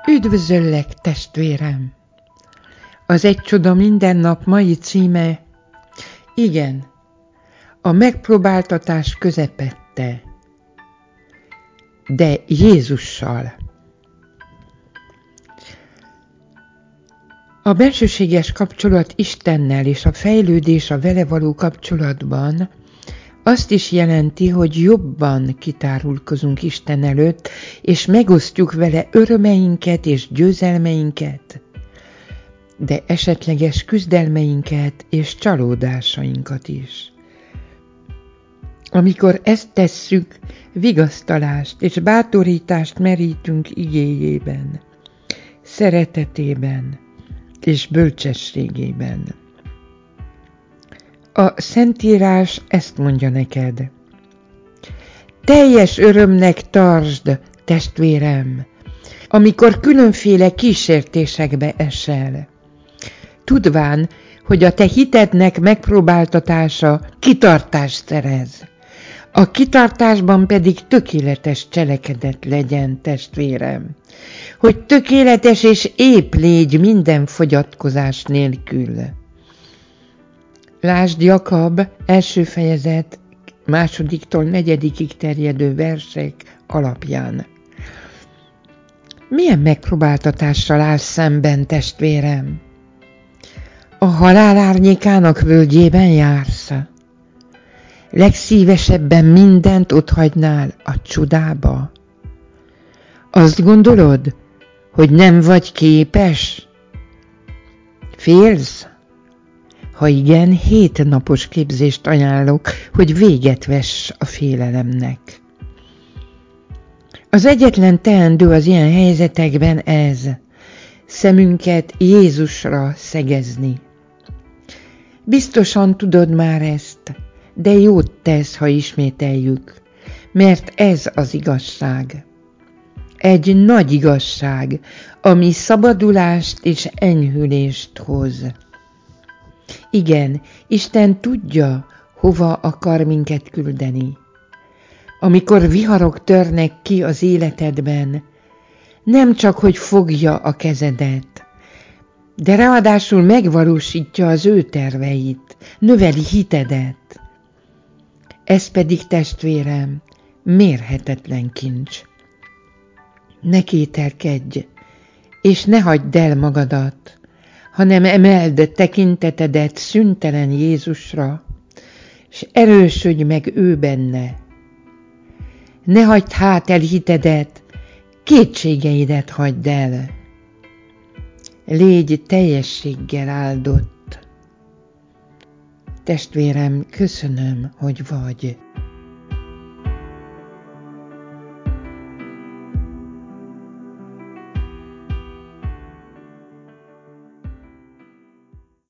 Üdvözöllek, testvérem! Az Egy csoda minden nap mai címe: igen, a megpróbáltatás közepette, de Jézussal. A bensőséges kapcsolat Istennel és a fejlődés a vele való kapcsolatban azt is jelenti, hogy jobban kitárulkozunk Isten előtt, és megosztjuk vele örömeinket és győzelmeinket, de esetleges küzdelmeinket és csalódásainkat is. Amikor ezt tesszük, vigasztalást és bátorítást merítünk igéjében, szeretetében és bölcsességében. A Szentírás ezt mondja neked: teljes örömnek tartsd, testvérem, amikor különféle kísértésekbe esel, tudván, hogy a te hitednek megpróbáltatása kitartást szerez. A kitartásban pedig tökéletes cselekedet legyen, testvérem, hogy tökéletes és épp légy minden fogyatkozás nélkül. Lásd Jakab 1. fejezet 2-tól 4. terjedő versek alapján. Milyen megpróbáltatással állsz szemben, testvérem? A halál árnyékának völgyében jársz? Legszívesebben mindent otthagynál a csodába? Azt gondolod, hogy nem vagy képes? Félsz? Ha igen, 7 napos képzést ajánlok, hogy véget vess a félelemnek. Az egyetlen teendő az ilyen helyzetekben ez: szemünket Jézusra szegezni. Biztosan tudod már ezt, de jót tesz, ha ismételjük, mert ez az igazság. Egy nagy igazság, ami szabadulást és enyhülést hoz. Igen, Isten tudja, hova akar minket küldeni. Amikor viharok törnek ki az életedben, nem csak hogy fogja a kezedet, de ráadásul megvalósítja az ő terveit, növeli hitedet. Ez pedig, testvérem, mérhetetlen kincs. Ne kételkedj, és ne hagyd el magadat, hanem emeld tekintetedet szüntelen Jézusra, és erősödj meg ő benne. Ne hagyd hát el hitedet, kétségeidet hagyd el. Légy teljességgel áldott. Testvérem, köszönöm, hogy vagy.